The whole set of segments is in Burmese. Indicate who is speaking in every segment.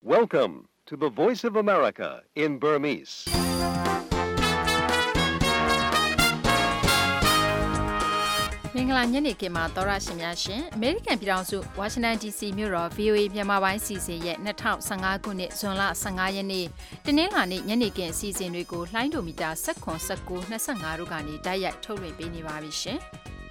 Speaker 1: Welcome to the Voice of America in Burmese.
Speaker 2: ။မင်္ဂလာညနေခင်းမှာသောရရှင်များရှင်အမေရိကန်ပြည်ထောင်စုဝါရှင်တန် DC မြို့တော် VOA မြန်မာပိုင်းစီစဉ်ရဲ့2015ခုနှစ်ဇွန်လ15ရက်နေ့တနင်္လာနေ့ညနေခင်းအစီအစဉ်တွေကိုလှိုင်းဒိုမီတာ19 19 25တို့ကနေတိုက်ရိုက်ထုတ်လွှင့်ပေးနေပါပြီရှင်။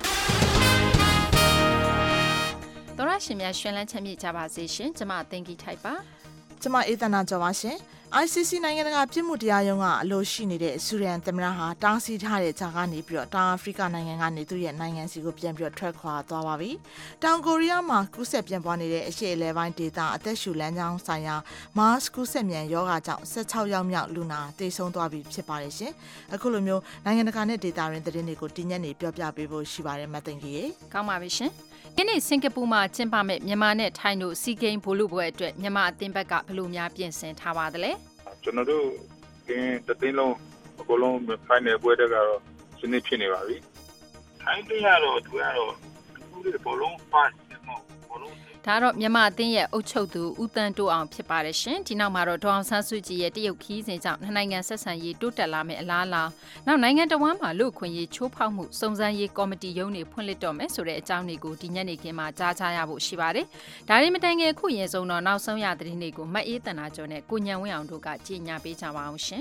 Speaker 2: သောရရှင်များရှင်လန်းချမ်းမြေ့ကြပါစေရှင်ကျွန်မအသိင္ကြီးထိုက်ပါ
Speaker 3: ကျမအေးသနာကျော်ပါရှင် ICC နိုင်ငံတကာပြည်မှုတရားရုံးကအလို့ရှိနေတဲ့ဆူဒန်သမ္မတဟာတားဆီးထားတဲ့ဂျာကနေပြီးတော့တောင်အာဖရိကနိုင်ငံကနေသူ့ရဲ့နိုင်ငံစီကိုပြန်ပြီးတော့ထွက်ခွာသွားပါပြီ။တောင်ကိုရီးယားမှာကူးစက်ပြန့်ပွားနေတဲ့အရှေ့အလယ်ပိုင်းဒေသအသက်ရှူလမ်းကြောင်းဆိုင်ရာမားစ်ကူးစက်မြန်ရောဂါကြောင့်16ယောက်မြောက်လူနာသေဆုံးသွားပြီဖြစ်ပါတယ်ရှင်။အခုလိုမျိုးနိုင်ငံတကာနဲ့ဒေသရင်းသတင်းတွေကိုတည်ညက်နေပြောပြပေးဖို့ရှိပါတယ်မသိင်ကြီးရေ
Speaker 2: ။ကောင်းပါပြီရှင်။ဒီနေ့စင်ကာပူမှာကျင်းပမဲ့မြန်မာနဲ့ထိုင်းတို့စီဂိမ်းဘိုလ်ပွဲအတွက်မြန်မာအသင်းဘက်ကဘယ်လိုများပြင်ဆင်ထားပါသလဲ
Speaker 4: ။ကျွန်တော်တို့ကတသိန်းလုံးအကုန်လုံးဖိုင်နယ်ပွဲတက်ကတော့စနစ်ဖြစ်နေပါပြီ။ထိုင်းပြည်ကတော့သူကတော့ဒီဘောလုံးပတ်ဘောလုံး
Speaker 2: ဒါတော့မြန်မာအသင်းရဲ့အုပ်ချုပ်သူဦးတန်းတိုးအောင်ဖြစ်ပါတယ်ရှင်ဒီနောက်မှာတော့ဒေါအောင်ဆန်းစုကြည်ရဲ့တရုတ်ခီးစဉ်ကြောင့်နိုင်ငံဆက်ဆံရေးတိုးတက်လာမယ့်အလားအလာနောက်နိုင်ငံတော်ဝန်မှာလူ့အခွင့်အရေးချိုးဖောက်မှုစုံစမ်းရေးကော်မတီရုံးတွေဖွင့်လှစ်တော့မယ်ဆိုတဲ့အကြောင်းတွေကိုဒီညနေခင်းမှာကြားချရဖို့ရှိပါတယ်ဒါရီမတိုင်ခင်အခုရင်ဆုံးတော့နောက်ဆုံးရသတင်းတွေကိုမအေးတနာကျော်နဲ့ကိုညံဝင်းအောင်တို့ကကြေညာပေးကြပါအောင်ရှင်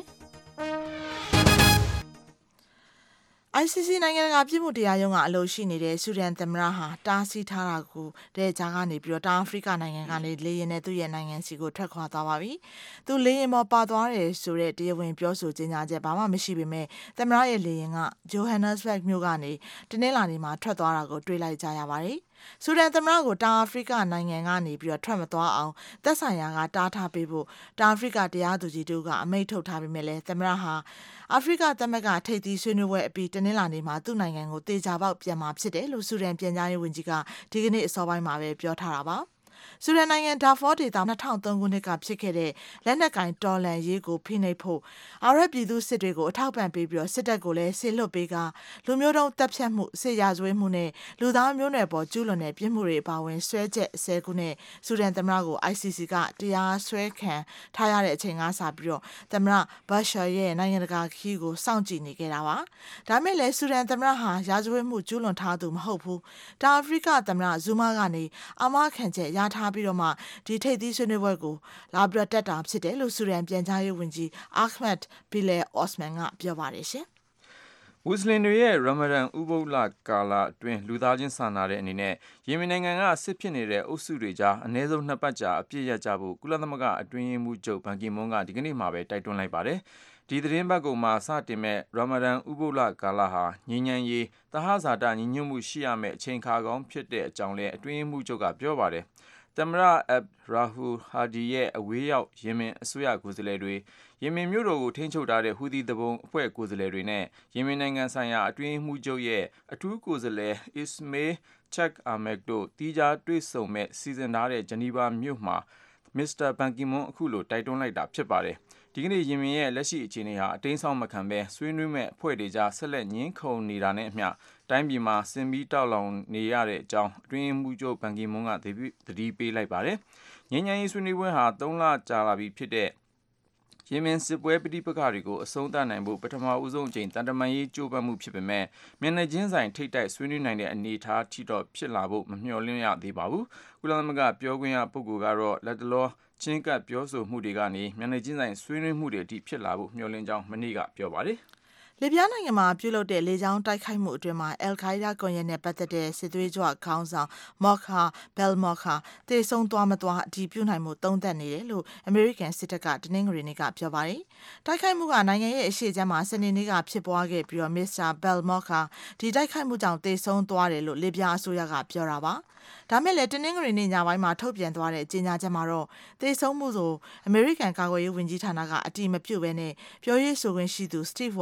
Speaker 3: ICC နိုင်ငံတကာပြည်မှုတရားရုံးကအလို့ရှိနေတဲ့ဆူဒန်သမ္မတဟာတားဆီးထားတာကိုတဲ့ကြားကနေပြီးတော့တောင်အာဖရိကနိုင်ငံကနေလေယာဉ်နဲ့သူ့ရဲ့နိုင်ငံစီကိုထွက်ခွာသွားပါပြီ။သူလေယာဉ်ပေါ်ပါသွားတယ်ဆိုတဲ့တရားဝင်ပြောဆိုကြေညာချက်ဘာမှမရှိပေမဲ့သမ္မတရဲ့လေယာဉ်ကဂျိုဟန်နက်စ်ဘတ်မြို့ကနေတနင်္လာနေ့မှာထွက်သွားတာကိုတွေ့လိုက်ကြရပါတယ်။ဆူဒန်သမ္မတကိုတောင်အာဖရိကနိုင်ငံကနေပြီးတော့ထွက်မသွားအောင်သက်ဆိုင်ရာကတားထားပေးဖို့တောင်အာဖရိကတရားသူကြီးတို့ကအမိန့်ထုတ်ထားပေမဲ့လည်းသမ္မတဟာအာဖရိကသမဂ္ဂထိပ်သီးဆွေးနွေးပွဲအပြီးတနင်္လာနေ့မှာသူ့နိုင်ငံကိုတေချာပေါက်ပြန်มาဖြစ်တယ်လို့ဆူဒန်ပြည်ကြားရေးဝန်ကြီးကဒီကနေ့အစောပိုင်းမှာပဲပြောထားတာပါဆူဒန်နိုင်ငံဒါဖောဒေသ2003ခုနှစ်ကဖြစ်ခဲ့တဲ့လက်နက်ကင်တော်လန်ရေးကိုဖိနှိပ်ဖို့အာရပ်ပြည်သူစစ်တွေကိုအထောက်ပံ့ပေးပြီးတော့စစ်တပ်ကိုလည်းဆေလွတ်ပေးကလူမျိုးတုံးတပ်ဖြတ်မှုစစ်ရာဇဝတ်မှုနဲ့လူသားမျိုးနွယ်ပေါ်ကျူးလွန်တဲ့ပြစ်မှုတွေအပါအဝင်ဆွဲချက်10ခုနဲ့ဆူဒန်သမ္မတကို ICC ကတရားစွဲခံထားရတဲ့အချိန်ကစပြီးတော့သမ္မတဘတ်ရှာရဲ့နိုင်ငံတကာခီးကိုစောင့်ကြည့်နေခဲ့တာပါဒါမဲ့လည်းဆူဒန်သမ္မတဟာရာဇဝတ်မှုကျူးလွန်ထားသူမဟုတ်ဘူးတောင်အာဖရိကသမ္မတဇူမာကနေအာမခံချက်ရထားပြီးတော့မှဒီထိပ်သီးဆွေးနွေးပွဲကိုလာပြီးတက်တာဖြစ်တယ်လို့ဆူဒန်ပြန်ကြားရေးဝန်ကြီးအာခမက်ဘီလဲအော့စမန်ကပြောပါတယ်ရှင်
Speaker 5: ။မွတ်စလင်တွေရဲ့ရမဒန်ဥပုသ်လကာလအတွင်းလူသားချင်းစာနာတဲ့အနေနဲ့ယီမင်နိုင်ငံကစစ်ဖြစ်နေတဲ့အုပ်စုတွေကြားအနည်းဆုံး2ပတ်ကြာအပြည့်ရကြဖို့ကုလသမဂ္ဂအတွင်းရေးမှူးချုပ်ဘန်ကီမွန်းကဒီကနေ့မှာပဲတိုက်တွန်းလိုက်ပါတယ်။ဒီသတင်းပတ်ကောင်မှာစတင်မဲ့ရမဒန်ဥပုသ်လကာလဟာငြိမ်းချမ်းရေးသဟဇာတညီညွတ်မှုရှိရမယ့်အချိန်ခါကောင်းဖြစ်တဲ့အကြောင်းလည်းအတွင်းရေးမှူးချုပ်ကပြောပါတယ်။သမ္မတအက်ရာဟူဟာဒီရဲ့အဝေးရောက်ယီမင်အစိုးရကိုယ်စားလှယ်တွေယီမင်မြို့တော်ကိုထိန်းချုပ်ထားတဲ့ဟူသီတဘုံအဖွဲ့ကိုယ်စားလှယ်တွေနဲ့ယီမင်နိုင်ငံဆိုင်ရာအတွင်းရေးမှူးချုပ်ရဲ့အထူးကိုယ်စားလှယ်အစ္စမေးချက်အာမက်တို့တီးခြားတွေ့ဆုံမဲ့စီစဉ်ထားတဲ့ဂျနီဗာမြို့မှာမစ္စတာဘန်ကီမွန်းအခုလိုတိုက်တွန်းလိုက်တာဖြစ်ပါတယ်ဒီကနေ့ယီမင်ရဲ့လက်ရှိအခြေအနေဟာအတင်းဆောင်မခံပဲဆွေးနွေးမဲ့အဖွဲ့တွေကြားဆက်လက်ညှင်းခုန်နေတာနဲ့အမျှတိုင်းပြည်မှာစင်ပြီးတောက်လောင်နေရတဲ့အကြောင်းအတွင်းမှုချုပ်ဘန်ကီမွန်းကသတိပေးလိုက်ပါတယ်။ငြိမ်းချမ်းရေးဆွေးနွေးပွဲဟာ3လကြာလာပြီဖြစ်တဲ့ယီမင်စစ်ပွဲပဋိပက္ခတွေကိုအဆုံးသတ်နိုင်ဖို့ပထမဦးဆုံးအကြိမ်တန်တမာရေးကြိုးပမ်းမှုဖြစ်ပေမဲ့မျက်နှာချင်းဆိုင်ထိတ်တိုက်ဆွေးနွေးနိုင်တဲ့အနေအထားထိတော့ဖြစ်လာဖို့မမျှော်လင့်ရသေးပါဘူး။ကုလသမဂ္ဂပြောခွင့်ရပုဂ္ဂိုလ်ကတော့လက်တလောချင်းကပ်ပြောဆိုမှုတွေကနေမျက်နှာချင်းဆိုင်ဆွေးနွေးမှုတွေအထိဖြစ်လာဖို့မျှော်လင့်ကြောင်းမနေ့ကပြောပါတယ်။
Speaker 3: လီဗျားနိုင်ငံမှာပြုလုပ်တဲ့လေကြောင်းတိုက်ခိုက်မှုအတွင်းမှာအယ်ခိုင်ဒါကွန်ရက်နဲ့ပတ်သက်တဲ့စစ်သွေးကြွခေါင်းဆောင်မော့ခါဘယ်မော့ခါတေဆုံးသွားမသွားအတည်ပြုနိုင်မှုသုံးသပ်နေတယ်လို့အမေရိကန်စစ်တပ်ကတနင်္ဂနွေနေ့ကပြောပါတယ်။တိုက်ခိုက်မှုကနိုင်ငံရဲ့အရှေ့ခြမ်းမှာစနေနေ့ကဖြစ်ပွားခဲ့ပြီးတော့မစ္စတာဘယ်မော့ခါဒီတိုက်ခိုက်မှုကြောင့်တေဆုံးသွားတယ်လို့လီဗျားအစိုးရကပြောတာပါ။ဒါမဲ့လည်းတနင်္ဂနွေနေ့ညပိုင်းမှာထုတ်ပြန်သွားတဲ့ကြေညာချက်မှာတော့သေဆုံးမှုဆိုအမေရိကန်ကာကွယ်ရေးဝန်ကြီးဌာနကအတိမပြုတ်ပဲနဲ့ပြောရေးဆိုခွင့်ရှိသူ Steve Warren ကတော့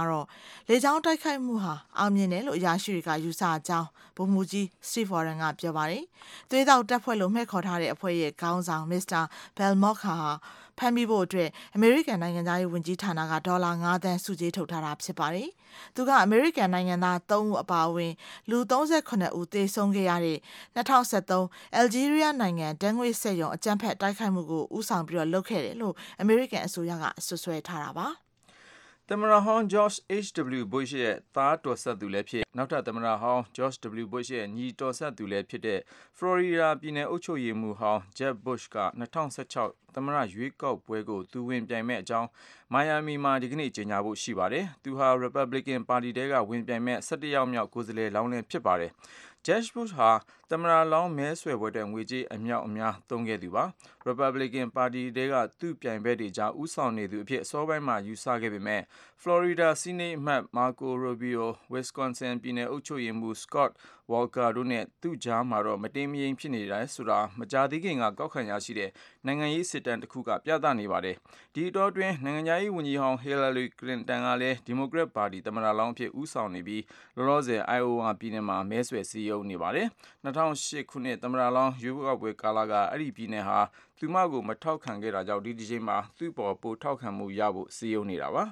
Speaker 3: ကတော့လေကြောင်းတိုက်ခိုက်မှုဟာအောင်မြင်တယ်လို့အရာရှိတွေကယူဆကြောင်းဗိုလ်မှူးကြီး Steve Warren ကပြောပါတယ်။သွေးတောက်တပ်ဖွဲ့လို့မှဲ့ခေါ်ထားတဲ့အဖွဲ့ရဲ့ခေါင်းဆောင် Mr. Belmock ဟာဖမ်းမိဖို့အတွက်အမေရိကန်နိုင်ငံသားရေးဝန်ကြီးဌာနကဒေါ်လာ9 သန်းစုကြေးထုတ်ထားတာဖြစ်ပါတယ်။သူကအမေရိကန်နိုင်ငံသား3ဦးအပါအဝင်လူ38ဦးသေဆုံးခဲ့ရတဲ့2013အယ်ဂျီးရီးယားနိုင်ငံဒန်းငွေစက်ရုံအကြမ်းဖက်တိုက်ခိုက်မှုကိုဦးဆောင်ပြီးတော့လုပ်ခဲ့တယ်လို့အမေရိကန်အစိုးရကဆွဆွဲထားတာပါ။
Speaker 5: သမ္မတဟောင်း George H.W. Bush ရဲ့သားတော်ဆက်သူလည်းဖြစ်နောက်ထပ်သမ္မတဟောင်း George W. Bush ရဲ့ညီတော်ဆက်သူလည်းဖြစ်တဲ့ဖလော်ရီဒါပြည်နယ်အုပ်ချုပ်ရေးမှူးဟောင်း Jeb Bush က2016သမ္မတရွေးကောက်ပွဲကိုသူဝင်ပြိုင်မဲ့အကြောင်းမိုင်ယာမီမှာဒီကနေ့ကြေညာဖို့ရှိပါတယ်။သူဟာ Republican ပါတီတဲကဝင်ပြိုင်မဲ့17ယောက်မြောက်ကိုယ်စားလှယ်လောင်းလည်းဖြစ်ပါတယ်။ Jeb Bush ဟာသမ္မတလောင်းမဲဆွယ်ပွဲတဲ့ငွေကြေးအမြောက်အများသုံးခဲ့သူပါ။ Republican ပါတီတဲကသူ့ပြိုင်ဘက်တွေကြားဦးဆောင်နေသူအဖြစ်အစောပိုင်းမှာယူဆခဲ့ပေမဲ့ Florida စီနိတ်အမတ် Marco Rubio, Wisconsin ပြည်နယ်အုပ်ချုပ်ရေးမှူး Scott Walker တို့နဲ့သူ့ကြားမှာတော့မတည်မငြိမ်ဖြစ်နေတယ်ဆိုတာမကြာသေးခင်ကကောက်ခံရရှိတဲ့နိုင်ငံရေးစစ်တမ်းတစ်ခုကပြသနေပါတယ်။ဒီအတောအတွင်းနိုင်ငံခြားရေးဝန်ကြီးဟောင်း Hillary Clinton ကလည်း Democrat ပါတီသမ္မတလောင်းအဖြစ်ဦးဆောင်နေပြီးလောလောဆယ် Iowa ပြည်နယ်မှာမဲဆွယ်စည်းရုံးနေပါတယ်။2008ခုနှစ်သမ္မတလောင်းရွေးကောက်ပွဲကာလကအဲ့ဒီပြည်နယ်ဟာသူမကိုမထောက်ခံခဲ့တာကြောင့်ဒီတစ်ချိန်မှာသူ့ပေါ်ပိုထောက်ခံမှုရဖို့စည်းရုံးနေတာပါ။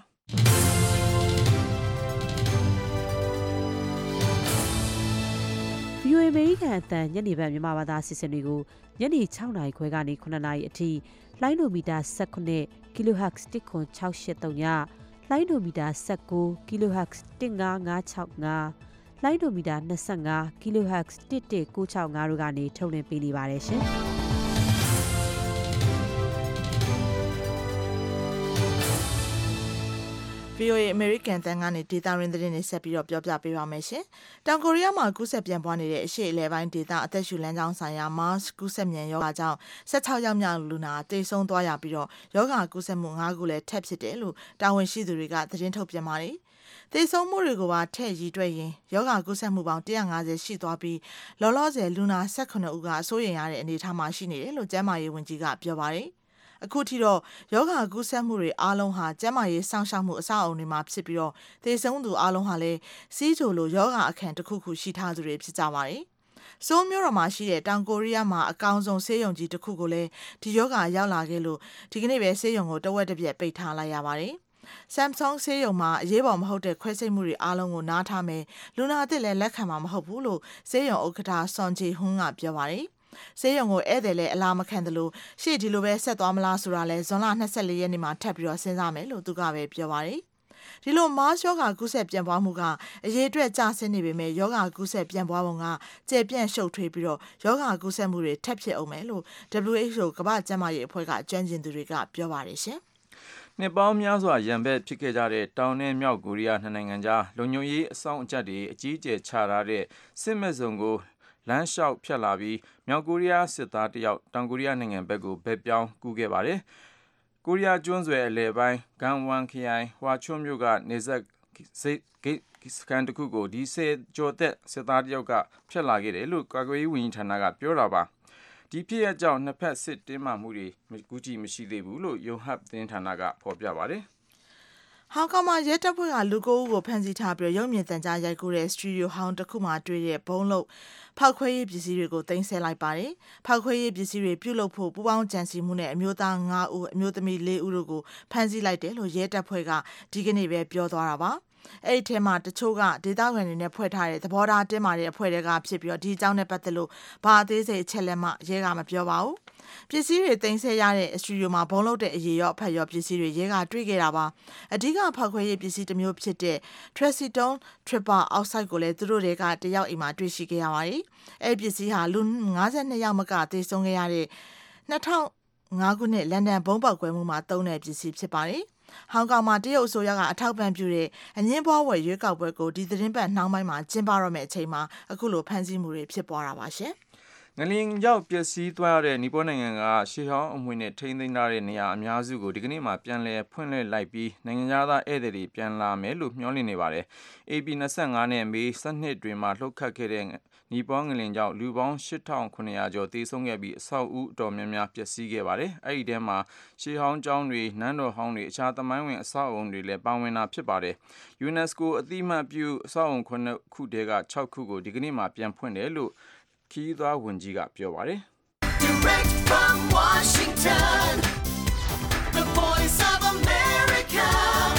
Speaker 6: VOA အမေရိကန်အသံညနေပိုင်းမြန်မာဘာသာအစီအစဉ်တွေကိုညနေ6နာရီခွဲကနေ9နာရီအထိလိုင်းဒိုမီတာ19 kHz 10683ညလိုင်းဒိုမီတာ19 kHz 15565လိုင်းဒိုမီတာ25 kHz 11965တို့ကနေထုတ်လွှင့်ပေးနေပါတယ်ရှင်။
Speaker 3: VOA American တန်ကနေဒေတာရင်းသတင်းတွေဆက်ပြီးတော့ပြောပြပေးပါမယ်ရှင်။တောင်ကိုရီးယားမှာကူးစက်ပြန့်ပွားနေတဲ့အရှေ့အလယ်ပိုင်းဒေသအသက်ရှူလမ်းကြောင်းဆိုင်ရာ MARS ကူးစက်မြန်ရောဂါကြောင့်16ယောက်မြောက်လူနာသေဆုံးသွားရပြီးတော့ရောဂါကူးစက်မှု5ခုလည်းထပ်ဖြစ်တယ်လို့တာဝန်ရှိသူတွေကသတင်းထုတ်ပြန်ပါတယ်။သေဆုံးမှုတွေကိုပါထည့်ရည်တွက်ရင်ရောဂါကူးစက်မှုပေါင်း150ရှိသွားပြီးလောလောဆယ်လူနာ18ဦးကအစိုးရိမ်ရတဲ့အနေအထားမှာရှိနေတယ်လို့ကျန်းမာရေးဝန်ကြီးကပြောပါတယ်။အခုထိတော့ယောဂကူးစက်မှုတွေအားလုံးဟာကျန်းမာရေးစောင့်ရှောက်မှုအဆောက်အအုံတွေမှာဖြစ်ပြီးတော့သေဆုံးသူအားလုံးဟာလည်းစီးချိုလိုယောဂအခန့်တစ်ခုခုရှိထားသူတွေဖြစ်ကြပါတယ်။ဆိုးမျိုးတော်မှာရှိတဲ့တောင်ကိုရီးယားမှာအကောင်ဆုံးဆေးရုံကြီးတစ်ခုကိုလည်းဒီယောဂရောက်လာခဲ့လို့ဒီကနေ့ပဲဆေးရုံကိုတဝက်တစ်ပြက်ပိတ်ထားလိုက်ရပါတယ်။ Samsung ဆေးရုံမှာအရေးပေါ်မဟုတ်တဲ့ခွဲစိတ်မှုတွေအားလုံးကိုနားထားမယ်လူနာအသစ်လည်းလက်ခံမှာမဟုတ်ဘူးလို့ဆေးရုံဥက္ကဋ္ဌဆွန်ဂျီဟွန်းကပြောပါတယ်။ဆေးရုံကိုဧည့်သည်လည်းအလားမခံတယ်လို့ရှေ့ဒီလိုပဲဆက်သွားမလားဆိုတာလဲဇွန်လ24ရက်နေ့မှာထပ်ပြီးတော့စဉ်းစားမယ်လို့သူကပဲပြောပါတယ်။ဒီလိုမားယောဂါကူးစက်ပြန့်ပွားမှုကအရေးအတွက်ကျဆင်းနေပေမဲ့ယောဂါကူးစက်ပြန့်ပွားပုံကကျေပြန့်ရှုပ်ထွေးပြီးတော့ယောဂါကူးစက်မှုတွေထပ်ဖြစ်အောင်မယ်လို့ WHO ကမ္ဘာ့ကျန်းမာရေးအဖွဲ့ကကျွမ်းကျင်သူတွေကပြောပါတယ်ရှင်
Speaker 5: ။နှစ်ပေါင်းများစွာရန်ဘက်ဖြစ်ခဲ့ကြတဲ့တောင်နဲ့မြောက်ကိုရီးယားနှစ်နိုင်ငံကြားလုံခြုံရေးအဆောင်အကျပ်တွေအကြီးအကျယ်ချထားတဲ့စစ်မဲ့စုံကိုလမ်းလျှောက်ဖြတ်လာပြီးမြောက်ကိုရီးယားစစ်သားတယောက်တောင်ကိုရီးယားနိုင်ငံဘက်ကိုဘက်ပြောင်းကူးခဲ့ပါတယ်။ကိုရီးယားကျွန်းဆွယ်အလယ်ပိုင်းဂန်ဝမ်ခရိုင်ဟွာချွန်းမြို့ကနေဆက်ဂိတ်စကန်တခုကိုဒီဆယ်ကျော်သက်စစ်သားတယောက်ကဖြတ်လာခဲ့တယ်လို့ကာကွယ်ရေးဝန်ကြီးဌာနကပြောတာပါ။ဒီဖြစ်ရကြောင့်နှစ်ဖက်စစ်တင်းမာမှုတွေကူးကြည့်မရှိသေးဘူးလို့ယုံဟပ်သတင်းဌာနကဖော်ပြပါတယ်။
Speaker 3: ဟောင်ကောင်မှာရဲတပ်ဖွဲ့ကလူ9ဦးကိုဖမ်းဆီးထားပြီးရုပ်မြင်သံကြားရိုက်ကူးတဲ့စတူဒီယိုဟောင်းတစ်ခုမှာတွေ့တဲ့ဘုံလုံးဖောက်ခွဲရေးပစ္စည်းတွေကိုတင်ဆက်လိုက်ပါတယ်။ဖောက်ခွဲရေးပစ္စည်းတွေပြုလုပ်ဖို့ပူးပေါင်းကြံစည်မှုနဲ့အမျိုးသား9ဦးအမျိုးသမီး4ဦးတို့ကိုဖမ်းဆီးလိုက်တယ်လို့ရဲတပ်ဖွဲ့ကဒီကနေ့ပဲပြောသွားတာပါ။အဲ့ဒီထဲမှာတချို့ကဒေသခံတွေနဲ့ဖွဲ့ထားတဲ့သဘောထားတင်းမာတဲ့အဖွဲ့တွေကဖြစ်ပြီးတော့ဒီအကြောင်းနဲ့ပတ်သက်လို့ဘာအသေးစိတ်အချက်လက်မှရဲကမပြောပါဘူး။ပစ္စည်းတွေတင်ဆက်ရတဲ့စတူဒီယိုမှာဘုံလုံးတဲ့အရေရော့ဖတ်ရော့ပစ္စည်းတွေရဲကတွေ့ခဲ့တာပါ။အဓိကဖောက်ခွဲရေးပစ္စည်းတစ်မျိုးဖြစ်တဲ့ Trazodone triple oxide ကိုလည်းသူတို့တွေကတယောက်အိမ်မှာတွေ့ရှိခဲ့ရပါတယ်။အဲ့ဒီပစ္စည်းဟာလူ52ယောက်မကသေဆုံးခဲ့ရတဲ့2005ခုနှစ်လန်ဒန်ဘုံပေါက်ကွဲမှုမှာသုံးတဲ့ပစ္စည်းဖြစ်ပါတယ်။ဟောင်ကောင်မှာတရုတ်အစိုးရကအထောက်ပံ့ပြုတဲ့အငင်းပွားဝယ်ရွေးကောက်ပွဲကိုဒီသတင်းပတ်နှောင်းပိုင်းမှာကျင်းပတော့မယ့်အချိန်မှာအခုလိုဖမ်းဆီးမှုတွေဖြစ်ပွားတာပါရှင်
Speaker 5: ။ငလျင်ရောက်ပျက်စီးသွားတဲ့နီပေါနိုင်ငံကရှေးဟောင်းအမွေနဲ့ထိန်းသိမ်းထားတဲ့နေရာအများစုကိုဒီကနေ့မှပြန်လည်ဖွင့်လှစ်လိုက်ပြီးနိုင်ငံသားဧည့်သည်တွေပြန်လာမယ်လို့မျှော်လင့်နေပါတယ်။ AP25 နဲ့မေ12တွင်မှလှုပ်ခတ်ခဲ့တဲ့နီပေါငလင်ကြောင့်လူပေါင်း 8,900 ကျော်သေဆုံးခဲ့ပြီးအဆောက်အဦအတော်များများပျက်စီးခဲ့ပါတယ်။အဲဒီထဲမှာရှေးဟောင်းကျောင်းတွေနန်းတော်ဟောင်းတွေအခြားသမိုင်းဝင်အဆောက်အအုံတွေလည်းပါဝင်တာဖြစ်ပါတယ်။ UNESCO အသိအမှတ်ပြုအဆောက်အအုံ9ခုထဲက6ခုကိုဒီကနေ့မှပြန်ဖွင့်တယ်လို့ခရီးသွားဝန်ကြီးကပြောပါတယ်။
Speaker 7: Direct from Washington, the voice of America,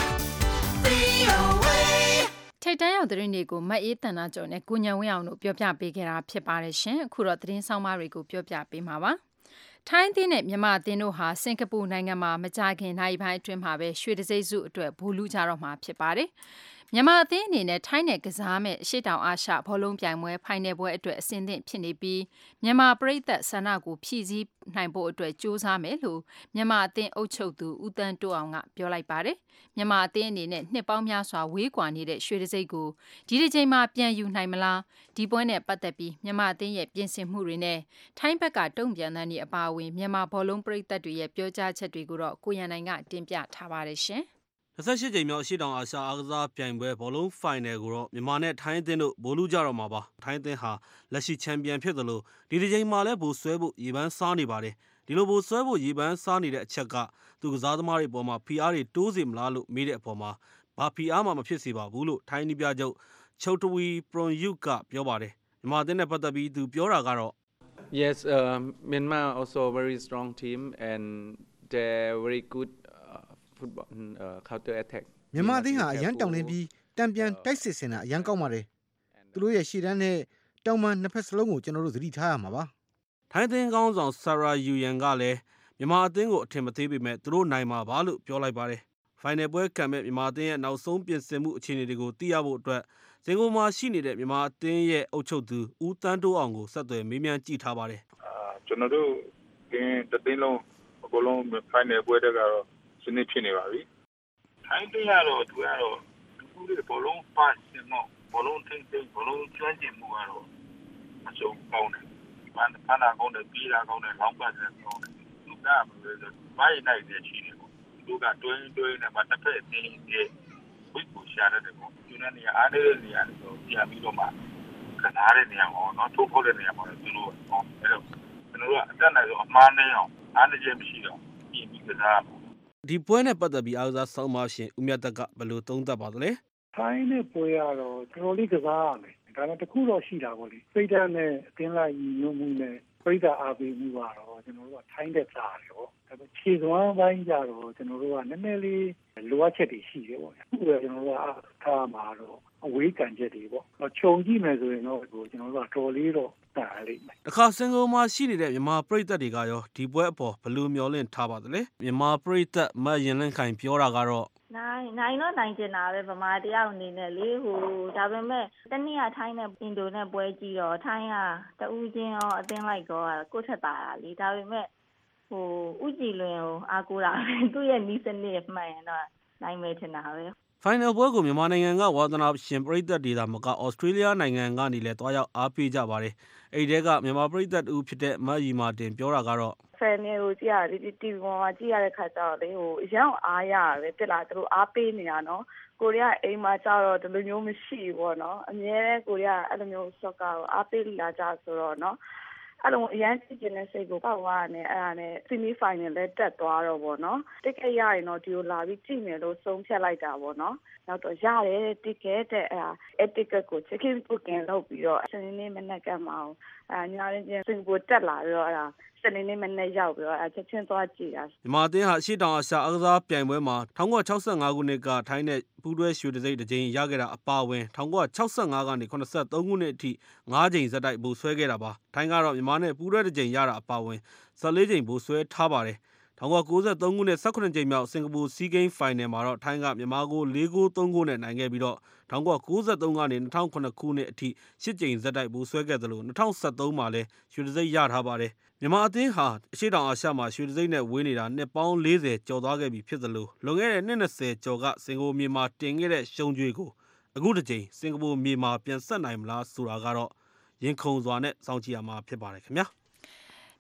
Speaker 7: VOA.
Speaker 2: ထိတ်တန့်ရောက်သတင်းတွေကိုမအေးတန်နာကျော်နဲ့ကိုညံဝင်းအောင်တို့ပြောပြပေးခဲ့တာဖြစ်ပါတယ်ရှင်အခုတော့သတင်းဆောင်မတွေကိုပြောပြပေးမှာပါထိုင်းအသင်းနဲ့မြန်မာအသင်းတို့ဟာစင်ကာပူနိုင်ငံမှာမကြာခင်နိုင်ပိုင်းအတွင်းမှာပဲရွှေတံဆိပ်စုအတွက်ဗိုလ်လုကြတော့မှာဖြစ်ပါတယ်မြန်မာအသင်းအနေနဲ့ထိုင်းနယ်ကစားမဲ့အရှိတောင်အာရှဘောလုံးပြိုင်ပွဲဖိုင်နယ်ပွဲအတွက်အဆင်သင့်ဖြစ်နေပြီးမြန်မာပရိသတ်ဆန္ဒကိုဖြည့်ဆည်းနိုင်ဖို့အတွက်ကြိုးစားမယ်လို့မြန်မာအသင်းအုပ်ချုပ်သူဦးတန်းတိုးအောင်ကပြောလိုက်ပါတယ်မြန်မာအသင်းအနေနဲ့နှစ်ပေါင်းများစွာဝေးကွာနေတဲ့ရွှေတံဆိပ်ကိုဒီတစ်ချိန်မှာပြန်ယူနိုင်မလားဒီပွဲနဲ့ပတ်သက်ပြီးမြန်မာအသင်းရဲ့ပြင်ဆင်မှုတွေနဲ့ထိုင်းဘက်ကတုံ့ပြန်တဲ့အပါအဝင်မြန်မာဘောလုံးပရိသတ်တွေရဲ့ပြောကြားချက်တွေကိုတော့ကိုရန်နိုင်ကတင်ပြထားပါတယ်ရှင်
Speaker 8: 28ကြိမ်မြောက်အရှိတောင်အာရှအားကစားပြိုင်ပွဲဘောလုံးဖိုင်နယ်ကိုတော့မြန်မာနဲ့ထိုင်းအသင်းတို့ဗိုလ်လုကြတော့မှာပါထိုင်းအသင်းဟာလက်ရှိချန်ပီယံဖြစ်သလိုဒီတစ်ချိန်မှာလည်းဗိုလ်ဆွဲဖို့ရေပန်းစားနေပါတယ်ဒီလိုဗိုလ်ဆွဲဖို့ရေပန်းစားနေတဲ့အချက်ကသူကစားသမားတွေအပေါ်မှာဖိအားတွေတိုးစေမလားလို့မေးတဲ့အပေါ်မှာဘာဖိအားမှမဖြစ်စေပါဘူးလို့ထိုင်းနီးပြချုပ်ချုပ်တဝီပရွန်ယုကပြောပါတယ်မြန်မာအသင်းနဲ့ပတ်သက်ပြီးသူပြောတာကတော့
Speaker 9: Yes, Myanmar also a very strong team and they're very good football counter attack.
Speaker 10: မြန်မာအသင်းဟာအရန်တောင်းလင်းပြီးတံပြန်တိုက်စစ်ဆင်တာအရန်ကောက်ပါတယ်။သူတို့ရဲ့ရှေ့တန်းနဲ့တောင်ပန်နှစ်ဖက်စလုံးကိုကျွန်တော်တို့သတိထားရမှာပါ
Speaker 8: ။ထိုင်းအသင်းကောင်းဆောင်ဆာရာယူယန်ကလည်းမြန်မာအသင်းကိုအထင်မသေးပေမဲ့သူတို့နိုင်မှာပါလို့ပြောလိုက်ပါတယ်။ဖိုင်နယ်ပွဲကံမဲ့မြန်မာအသင်းရဲ့နောက်ဆုံးပြင်ဆင်မှုအခြေအနေတွေကိုသိရဖို့အတွက်စင်ကာပူမှာရှိနေတဲ့မြန်မာအသင်းရဲ့အုပ်ချုပ်သူဦးတန်းတိုးအောင်ကိုဆက်သွယ်မေးမြန်းကြည့်ထားပါတယ်
Speaker 4: ။ကျွန်တော်တို့တသိန်းလုံးအကုန်လုံးဖိုင်နယ်ပွဲတက်ကတော့စနစ်ဖြစ်နေပါပြီ။ထိုင်းတရားတော့သူကတော့သူတို့ဘောလုံးပတ်စင်မောဘောလုံးထိန်းဘောလုံးကျွမ်းကျင်မှုကတော့အစုံကောင်းတယ်။ဖန်နာကောင်းတယ်ပြီးတာကောင်းတယ်လောင်းပတ်တယ်ကောင်းတယ်။သူကမိုင်းနိုင်တဲ့ချီတယ်ပေါ့။သူကတွင်းနဲ့မတစ်ဖက်အင်းရဲ့ဝိကိုရှာရတယ်ပေါ့။ဒီနေ့နေရာအားနေတဲ့နေရာကိုပြန်ပြီးတော့မှခဏရတဲ့နေရာဟောနော်ထိုးဖို့တဲ့နေရာမှာသူတို့ဟောအဲ့တော့ကျွန်တော်တို့ကအတက်နိုင်ဆုံးအမှားနဲ့အောင်အားနည်းချက်မရှိတော့ပြင်ပြီးကစား
Speaker 8: ဒီပွဲနဲ့ပတ်သက်ပြီးအားကစားဆောင်းပါရှင်ဦးမြတ်တက်ကဘယ်လိုသုံးသပ်ပါသလဲ
Speaker 11: ထိုင်းနဲ့ပွဲကတော့တော်တော်လေးကစားရမယ်ဒါပေမဲ့တခုတော့ရှိတာပေါ့လေစိတ်ဓာတ်နဲ့အသင်းလိုက်ညီညွတ်မှုနဲ့ပြိဿအားပေးမှုကတော့ကျွန်တော်တို့ကထိုင်းတဲ့စားတယ်ပေါ့ဒါပေမဲ့ခြေစွမ်းပိုင်းကြတော့ကျွန်တော်တို့ကနည်းနည်းလေးလိုအပ်ချက်တွေရှိတယ်ပေါ့အခုပဲကျွန်တော်တို့ကထားမှာတော့အဝေးကန်ချက်တွေပေါ့ခြုံကြည့်မယ်ဆိုရင်တော့ကျွန်တော်တို့ကတော်လေးတော့တားလိမ့်မယ်
Speaker 8: တခါစင်ကာပူမှာရှိနေတဲ့မြန်မာပရိသတ်တွေကရောဒီပွဲအပေါ်ဘယ်လိုမျှော်လင့်ထားပါသလဲမြန်မာပရိသတ်မတ်ရင်လင်းခိုင်ပြောတာကတော့
Speaker 12: နိုင်တော့နိုင်ကျင်တာပဲဗမာတယောက်အနေနဲ့လေဒါပေမဲ့တနည်းထိုင်းနဲ့အင်ဒိုနဲ့ပွဲကြည့်တော့ထိုင်းကတဦးချင်းရောအသင်းလိုက်ကောကိုယ့်ထက်တာလေဒါပေမဲ့ဥကြည်လွင်ကိုအားကိုးတာပဲသူ့ရဲ့နီးစနစ်မှန်ရင်တော့နိုင်မယ်ထင်တာပဲ
Speaker 8: ဖိုင်နယ်ပွဲကိုမြန်မာနိုင်ငံကဝါသနာရှင်ပရိသတ်ဒေသမကဩစတြေးလျနိုင်ငံကနေလည်းတွားရောက်အားပေးကြပါတယ်အဲ့ဒီကမြန်မာပရိသတ်တူဖြစ်တဲ့မတ်ရီမာတင်ပြောတာကတော့
Speaker 12: ဖန်နယ်ကိုကြည့်ရတယ်ဒီတီဗီပေါ်မှာကြည့်ရတဲ့ခါကျတော့လေအရောက်အားရတယ်ပြစ်လာသူတို့အားပေးနေတာနော်ကိုရီးယားအိမ်မှာကျတော့ဒီလိုမျိုးမရှိဘူးပေါ့နော်အများနဲ့ကိုရီးယားအဲ့လိုမျိုးဆော့ကာကိုအားပေးလာကြဆိုတော့နော်အဲ့လိုအရန်ကြည့်နေတဲ့စိတ်ကိုပောက်သွားတယ်အဲ့ဒါနဲ့ဆီမီဖိုင်နယ်လည်းတက်သွားတော့ဗောနော်တစ်ကက်ရရင်တော့ဒီကိုလာပြီးကြည့်မယ်လို့ဆုံးဖြတ်လိုက်တာဗောနော်နောက်တော့ရတယ်တစ်ကက်တဲ့အဲ့တစ်ကက်ကို check in booking လုပ်ပြီးတော့စနေနေ့မနက်ကမှညာရင်းချင်းစင်ကိုတက်လာပြီးတော့အဲ့ဒါစနေနေ့မနေ့ရောက်ပြီးတော့ချက်ချင်းသွားကြည့်တာ
Speaker 8: မြန်မာအသင်းဟာရှေ့တောင်အာရှအားကစားပြိုင်ပွဲမှာ1965ခုနှစ်ကထိုင်းနဲ့ပူးတွဲရွှေတံဆိပ်တစ်ကြိမ်ရခဲ့တာအပါအဝင်1965ကနေ83ခုနှစ်အထိ9ကြိမ်ဇက်တိုက်ဗိုလ်ဆွဲခဲ့တာပါထိုင်းကတော့မြန်မာနဲ့ပူးတွဲတစ်ကြိမ်ရတာအပါအဝင်14ကြိမ်ဗိုလ်ဆွဲထားပါတယ်1993ခုနှစ်18ကြိမ်မြောက်စင်ကာပူစီးဂိမ်းဖိုင်နယ်မှာတော့ထိုင်းကမြန်မာကို4-3နဲ့နိုင်ခဲ့ပြီးတော့1993ကနေ2009ခုနှစ်အထိ10ကြိမ်ဇက်တိုက်ဗိုလ်ဆွဲခဲ့သလို2013မှာလည်းရွှေတံဆိပ်ရထားပါတယ်မြန်မာအသင်းဟာအရှေ့တောင်အာရှမှာရွှေတံဆိပ်နဲ့ဝေးနေတာနှစ်ပေါင်း40ကျော်သွားခဲ့ပြီဖြစ်သလိုလွန်ခဲ့တဲ့နှစ်20ကျော်ကစင်ကာပူမြေမှာတင်ခဲ့တဲ့ရှုံးကြွေးကိုအခုတစ်ချိန်စင်ကာပူမြေမှာပြန်ဆက်နိုင်မလားဆိုတာကတော့ရင်ခုန်စွာနဲ့စောင့်ကြည့်ရမှာဖြစ်ပါတယ်ခင်ဗျာ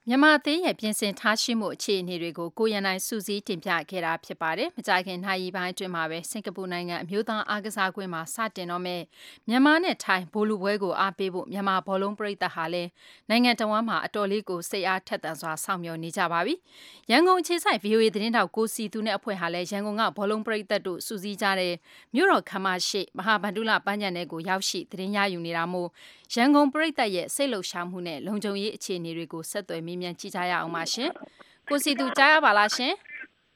Speaker 2: မြန်မာအသင်းရဲ့ပြင်ဆင်ထားရှိမှုအခြေအနေတွေကိုကိုရန်နိုင်စူးစီးတင်ပြခဲ့တာဖြစ်ပါတယ်။မကြာခင်နိုင်ရီပိုင်းအတွင်းမှာပဲစင်ကာပူနိုင်ငံအမျိုးသားအားကစားကွင်းမှာစတင်တော့မဲ့မြန်မာနဲ့ထိုင်းဘောလုံးပွဲကိုအားပေးဖို့မြန်မာဘောလုံးပရိသတ်ဟာလည်းနိုင်ငံတော်ဝန်မှာအတော်လေးကိုစိတ်အားထက်သန်စွာစောင့်မျှော်နေကြပါပြီ။ရန်ကုန်အခြေစိုက် VOA သတင်းတောက်ကိုစီသူနဲ့အဖွဲ့ဟာလည်းရန်ကုန်ကဘောလုံးပရိသတ်တို့စူးစီးကြတဲ့မြို့တော်ခမ်းမရှိမဟာဗန္ဓုလပန်းခြံထဲကိုရောက်ရှိသတင်းရယူနေတာမို့ရန်ကုန်ပရိသတ်ရဲ့စိတ်လှုပ်ရှားမှုနဲ့လုံခြုံရေးအခြေအနေတွေကိုဆက်သွယ်မေးမြန်းကြည့်ကြရအောင်ပါရှင်။ကိုစီသူကြားရပါလားရှင်။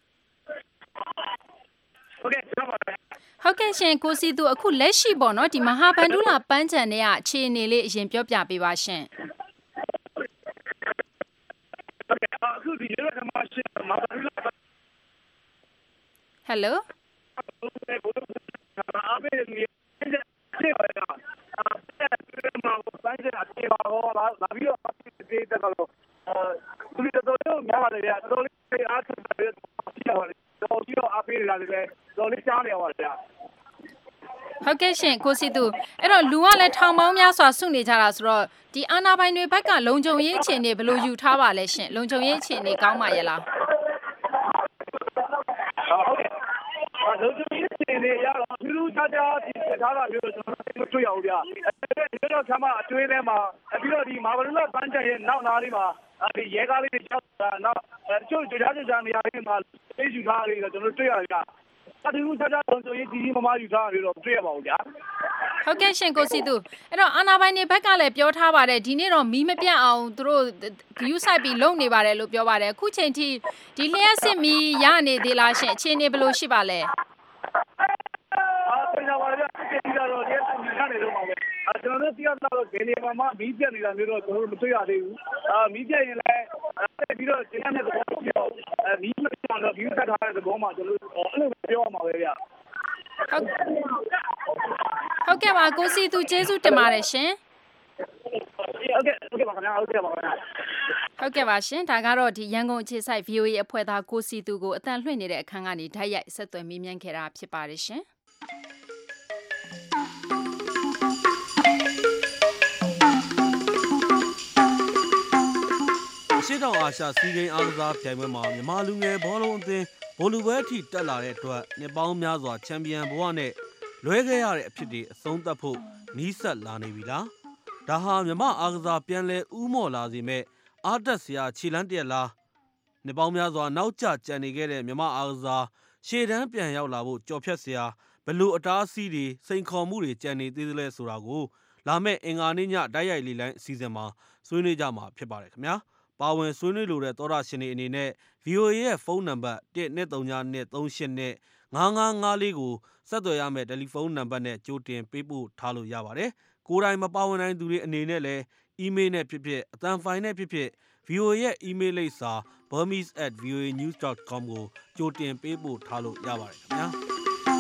Speaker 2: ဟုတ်ကဲ့ရှင်ကိုစီသူအခုလက်ရှိပေါ့နော်ဒီမဟာဗန္ဓုလပန်းခြံထဲကအခြေအနေလေးအရင်ပြောပြပေးပါရှင်။အခုဒီရကမရှိမဟာဗန္ဓုလ Hello အားပေးနေတယ်။ဘာပြီးတော့ဒီတက်ကတော့ဒီတော့များပါတယ်ဗျာတော်လေးအားထုတ်တယ်ပြောပါတယ်တော်ပြီးတော့အားပေးနေတာလည်းတော်လေးရှားနေပါဗျာဟုတ်ကဲ့ရှင်ကိုစီသူအဲ့တော့လူကလည်းထောင်ပေါင်းများစွာစုနေကြတာဆိုတော့ဒီအာနာပိုင်တွေဘက်ကလုံခြုံရေးအခြေအနေဘယ်လိုယူထားပါလဲရှင်လုံခြုံရေးအခြေအနေကောင်းပါရဲ့လားဟုတ်ကဲ့လုံခြုံရေးအခြေအနေရတော့လူခြားခြားဒီထားတာမျိုးကျွန်တော်မတွေ့ရဘူးဗျာအဲ့တော့ဆမ်းမအကျွေးထဲမှာပြီးတော့ဒီမာဗလူလာပန်းချရဲ့နောက်နားလေးမှာဒီရဲကားလေးတွေရောက်တာနောက်တချို့ကြွားကြွားနေရာလေးမှာသိယူထားလေးတော့ကျွန်တော်တွေ့ရတယ်ဗျာအတူတူခြားခြားလုံခြုံရေးကြီးမမယူထားတယ်တော့တွေ့ရပါဘူးဗျာဟုတ်ကဲ့ရှင်ကိုစီသူအဲ့တော့အာနာပိုင်တွေဘက်ကလည်းပြောထားပါတယ်ဒီနေ့တော့မီးမပြတ်အောင်သူတို့ဂယူးဆိုင်ပြီးလုံနေပါတယ်လို့ပြောပါတယ်အခုချိန်ထိဒီလျှက်စစ်မီးရနေသေးလားရှင်အခြေအနေဘယ်လိုရှိပါလဲကျွန်တော်တို့တရားတော့ဘယ်နေမှာမီးပြတ်နေတာမျိုးတော့ကျွန်တော်တို့မတွေ့ရသေးဘူးမီးပြတ်ရင်လည်းပြီးတော့ကျန်တဲ့သဘောပြောမီးမပြတ်တော့ဒီဆက်ထားတဲ့သဘောမှာကျွန်တော်တို့အဲ့လိုပြောရမှာပဲဗျဟုတ်ကဲ့ပါကိုစီသူကျေးဇူးတင်ပါတယ်ရှင်ဟုတ်ကဲ့ပါခင်ဗျာဟုတ်ကဲ့ပါရှင်ဒါကတော့ဒီရန်ကုန်အခြေစိုက် VOA အဖွဲ့သားကိုစီသူကိုအတန်လွှင့်နေတဲ့အခန်းကနေဓာတ်ရိုက်ဆက်သွယ်မေးမြန်းခဲ့တာဖြစ်ပါတယ်ရှင်
Speaker 8: ရှေ့တောင်အာရှစီးကိန်းအားကစားပြိုင်ပွဲမှာမြန်မာလူငယ်ဘောလုံးအသင်းဘောလူပွဲအထိတက်လာတဲ့အတွက်နှစ်ပေါင်းများစွာချန်ပီယံဘဝနဲ့လွဲခဲ့ရတဲ့အဖြစ်တွေအဆုံးသတ်ဖို့နီးစပ်လာနေပြီလားဒါဟာမြန်မာအားကစားပြန်လဲဥမော်လာစေမဲ့အားတက်စရာခြေလမ်းတစ်လားနှစ်ပေါင်းများစွာနောက်ကျကြံနေခဲ့တဲ့မြန်မာအားကစားရှေ့တန်းပြန်ရောက်လာဖို့ကြော်ဖြတ်စရာဘလို့အတားအဆီးတွေစိန်ခေါ်မှုတွေကြံနေသေးသလဲဆိုတာကိုလာမဲ့အင်္ဂါနေ့ညဓာတ်ရိုက်လေးလိုင်းအစီအစဉ်မှာဆွေးနွေးကြမှာဖြစ်ပါတယ်ခင်ဗျာပါဝင်ဆွေးနွေးလိုတဲ့သောတာရှင်တွေအနေနဲ့ VOA ရဲ့ဖုန်းနံပါတ်12393895554ကိုဆက်သွယ်ရမယ့်တယ်လီဖုန်းနံပါတ်နဲ့ကြိုတင်ပေးပို့ထားလို့ရပါတယ်။ကိုယ်တိုင်မပါဝင်နိုင်သူတွေအနေနဲ့လည်းအီးမေးလ်နဲ့ဖြစ်ဖြစ်အသံဖိုင်နဲ့ဖြစ်ဖြစ် VOA ရဲ့အီးမေးလ်လိပ်စာ burmese@voanews.com ကိုကြိုတင်ပေးပို့ထားလို့ရပါတယ်ခင်ဗျာ။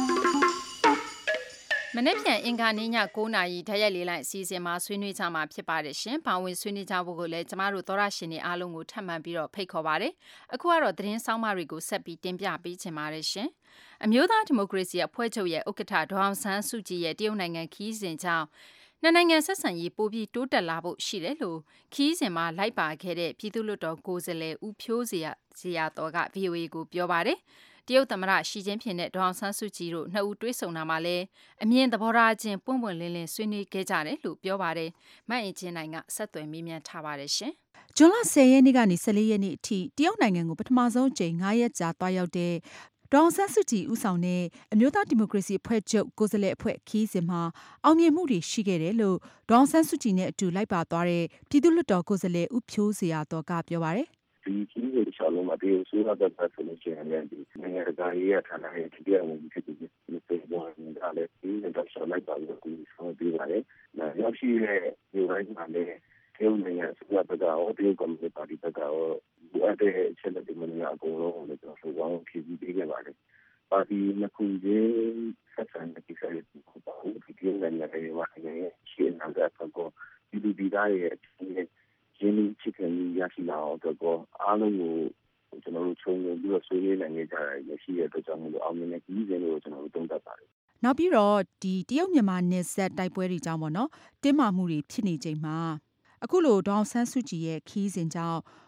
Speaker 8: မနေ့ပြန်အင်္ဂါနေ့ည9:00နာရီဓာတ်ရိုက်လေးလိုက်အစီအစဉ်မှာဆွေးနွေးကြမှာဖြစ်ပါတယ်ရှင်။ဘာဝင်ဆွေးနွေးကြဖို့ကိုလည်းကျမတို့သောရရှင်တွေအားလုံးကိုထပ်မံပြီးတော့ဖိတ်ခေါ်ပါတယ်။အခုကတော့သတင်းဆောင်မတွေကိုဆက်ပြီးတင်ပြပေးချင်ပါတယ်ရှင်။အမျိုးသားဒီမိုကရေစီအဖွဲ့ချုပ်ရဲ့ဥက္ကဋ္ဌဒေါအောင်ဆန်းစုကြည်ရဲ့တရုတ်နိုင်ငံခီးစဉ်ကြောင့်နှစ်နိုင်ငံဆက်ဆံရေးပိုပြီးတိုးတက်လာဖို့ရှိတယ်လို့ခီးစဉ်မှာလိုက်ပါခဲ့တဲ့ပြည်သူ့လွှတ်တော်ကိုယ်စားလှယ်ဦးဖြိုးစရာတော်က VOA ကိုပြောပါတယ်။တရုတ်သမ္မတရှီကျင်းဖျင်နဲ့ဒေါအောင်ဆန်းစုကြည်တို့နှစ်ဦးတွေ့ဆုံတာမှာလည်းအမြင်သဘောထားချင်းပွင့်ပွင့်လင်းလင်းဆွေးနွေးခဲ့ကြတယ်လို့ပြောပါတယ်။မအင်ချင်းနိုင်ကဆက်သွယ်မေးမြန်းထားပါတယ်ရှင်။ဇွန်လ10 ရက်နေ့ကနေ14ရက်နေ့အထိတရုတ်နိုင်ငံကိုပထမဆုံးအကြိမ်9 ရက်ကြာသွားရောက်တဲ့ဒေါအောင်ဆန်းစုကြည်ဦးဆောင်တဲ့အမျိုးသားဒီမိုကရေစီအဖွဲ့ချုပ်ကိုယ်စားလှယ်အဖွဲ့ခီးစဉ်မှာအောင်မြင်မှုတွေရှိခဲ့တယ်လို့ဒေါအောင်ဆန်းစုကြည်နဲ့အတူလိုက်ပါသွားတဲ့ပြည်သူ့လွှတ်တော်ကိုယ်စားလှယ်ဦးဖြိုးစရာတော်ကပြောပါတယ်။ဒီကြီးတွေချလုံးမှာတရုတ်ဆိုရတဲ့ပတ်သက်လို့ရှိရင်လည်းဒီနိုင်ငံတကာရေးရထားတဲ့ဒီပြောင်းမှုဖြစ်တဲ့ဒီပေပေါ်နေတာလည်းဒီတော့ဆက်လိုက်ပါလို့ဒီဆောင်ပြပါတယ်။နောက်ရှိတဲ့ဒီတိုင်းမှာလည်းတရုတ်နိုင်ငံဆိုရတဲ့ကတော့တရုတ်ကွန်မြူနတီပါတီကတော့ဒီအတဲ့ချက်လက်တွေမနေအကုန်လုံးလည်းကျွန်တော်ဝေါင်းဖြည့်ပြီးပေးခဲ့ပါတယ်။ပါတီနှစ်ခုချင်းဆက်ဆံတဲ့ကိစ္စတွေပေါ့ဒီတရုတ်နိုင်ငံရဲ့မှာလည်းရှင်းနေတာကတော့ဒီသားရဲ့ရင်းနှီးချစ်ခင်ရရှိလာအောင်တော့အားလုံးကိုကျွန်တော်တို့ချုံပြီးတော့ဆွေးနွေးနိုင်ကြရရှိတဲ့အတွက်ကြောင့်မလို့အောင်မြင်တဲ့ကြီးစဉ်တွေကိုကျွန်တော်တို့သုံးသပ်ပါတယ်။နောက်ပြီးတော့ဒီတရုတ်မြန်မာနယ်စပ်တိုက်ပွဲတွေကြောင့်ပေါ့နော်တင်းမာမှုတွေဖြစ်နေချိန်မှာအခုလိုဒေါအောင်ဆန်းစုကြည်ရဲ့ခီးစဉ်ကြောင့်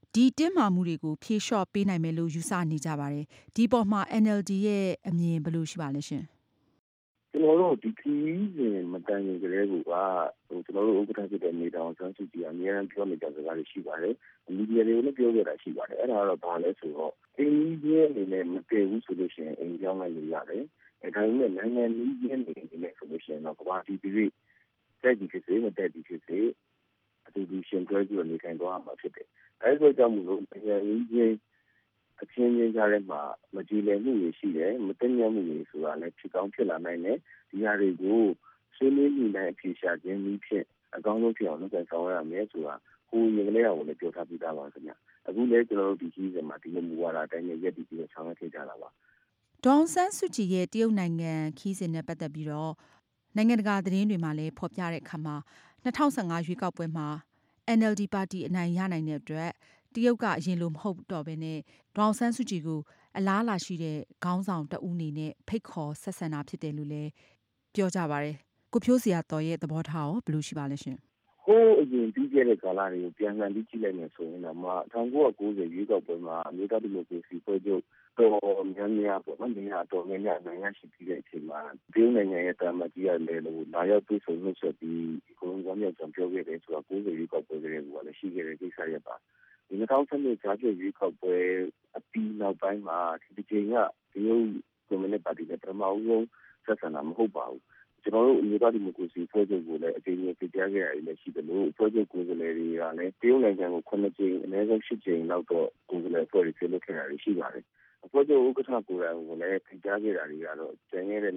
Speaker 13: ဒီတင်းမာမှုတွေကိုဖြေလျှော့ပေးနိုင်မယ်လို့ယူဆနေကြပါတယ်ဒီပေါ်မှာ NLD ရဲ့အမြင်ဘယ်လိုရှိပါလဲရှင်
Speaker 14: ကျွန်တော်တို့ဒီခီးစဉ်မတန်ရင်ကလေးကကျွန်တော်တို့ဥက္ကဋ္ဌဖြစ်တဲ့နေတောင်ဆန်းစုကြည်အများအားပြောနေကြစကားတွေရှိပါတယ်မီဒီယာတွေကိုလည်းပြောခဲ့တာရှိပါတယ်အဲ့ဒါကတော့ဘာလဲဆိုတော့အင်းကြီးအနေနဲ့မတည်ဘူးဆိုလို့ရှိရင်အိမ်ကြောင်းလိုက်လို့ရတယ်ဒါပေမဲ့နိုင်ငံကြီးအနေနဲ့ဆိုလို့ရှိရင်တော့ကဘာတီပြည်တက်ဒီဖြစ်စေမတက်ဒီဖြစ်စေအတူတူရှင်တွဲပြီးနေထိုင်သွားမှာဖြစ်တယ်အဲ့ဒီကြောင့်မို့လို့နိုင်ငံကြီးအချင်းချင်းကြားထဲမှာမကြည်လည်မှုတွေရှိတယ်မတည့်မြတ်မှုတွေဆိုတာလည်းဖြစ်ကောင်းဖြစ်လာနိုင်တယ်ဒီဟာတွေကိုဆွေးနွေးညှိနှိုင်းအဖြေရှာခြင်းနည်းဖြင့်အကောင်းဆုံးဖြစ်အောင်လုပ်ဆောင်ရမယ်ဆိုတာဟိုရင်ကလေးအောင်လည်းပြောထားပြီးသားပါခင်ဗျအခုလည်းကျွန်တော်တို့ဒီကြီးစဉ်မှာဒီလိုမူဝါဒအတိုင်းရက်တည်ပြီးဆောင်ရွက်ခဲ့ကြတာပါ
Speaker 13: ဒေါ်ဆန်းစုကြည်ရဲ့တရုတ်နိုင်ငံခီးစဉ်နဲ့ပတ်သက်ပြီးတော့နိုင်ငံတကာသတင်းတွေမှာလည်းဖော်ပြတဲ့အခါမှာ2015ရွေးကောက်ပွဲမှာ NLD ပါတီအနိုင်ရနိုင်တဲ့အတွက်တရုတ်ကအရင်လိုမဟုတ်တော့ဘဲနဲ့ဒေါ်ဆန်းစုကြည်ကိုအလားအလာရှိတဲ့ခေါင်းဆောင်တဦးအနေနဲ့ဖိတ်ခေါ်ဆက်ဆံတာဖြစ်တယ်လို့လည်းပြောကြပါတယ်ကိုဖြိုးစရာတော်ရဲ့သဘောထားရောဘယ်လိုရှိပါလဲရှင်
Speaker 14: ဟိုအရင်ပြီးခဲ့တဲ့ကာလတွေကိုပြန်လှန်ပြီးကြည့်လိုက်မယ်ဆိုရင်တော့1990ရွေးကောက်ပွဲမှာအမျိုးသားဒီမိုကရေစီဖွဲ့ချုပ်တော်များများပေါ့နော်နေရာတော်များများနိုင်ငံရှိပြီးတဲ့အချိန်မှာဒီနိုင်ငံရဲ့တာမကြီးရလဲလို့လာရောက်ပြီးဆိုလို့ဆိုပြီးကိုယ်ကမြောက်ပြောခဲ့တယ်ဆိုတော့90ရွေးကောက်ပွဲတွေကလည်းရှိခဲ့တဲ့ကိစ္စရပ်ပါဒီ2010ကြားပြရွေးကောက်ပွဲအပြီးနောက်ပိုင်းမှာဒီချိန်ကဒီလိုကွန်မြူနတီပါတီနဲ့ပထမဆုံးဆက်ဆံတာမဟုတ်ပါဘူးကျွန်တော်တို့အမျိုးသားဒီမိုကရေစီဖွဲ့ချုပ်ကိုလည်းအကြိမ်ကြိမ်ပြပြခဲ့ရတယ်လည်းရှိတယ်လို့ဖွဲ့ချုပ်ကိုယ်စားလှယ်တွေကလည်းတရုတ်နိုင်ငံကို9ကြိမ်အနည်းဆုံး10ကြိမ်လောက်တော့ကိုယ်စားလှယ်ဖွဲ့ပြီးလုပ်ခဲ့တာရှိပါတယ်ဖွဲ့ချုပ်ဥက္ကဋ္ဌကိုယ်တိုင်ကိုလည်းပြပြခဲ့တာတွေကတော့ကျန်ခဲ့တဲ့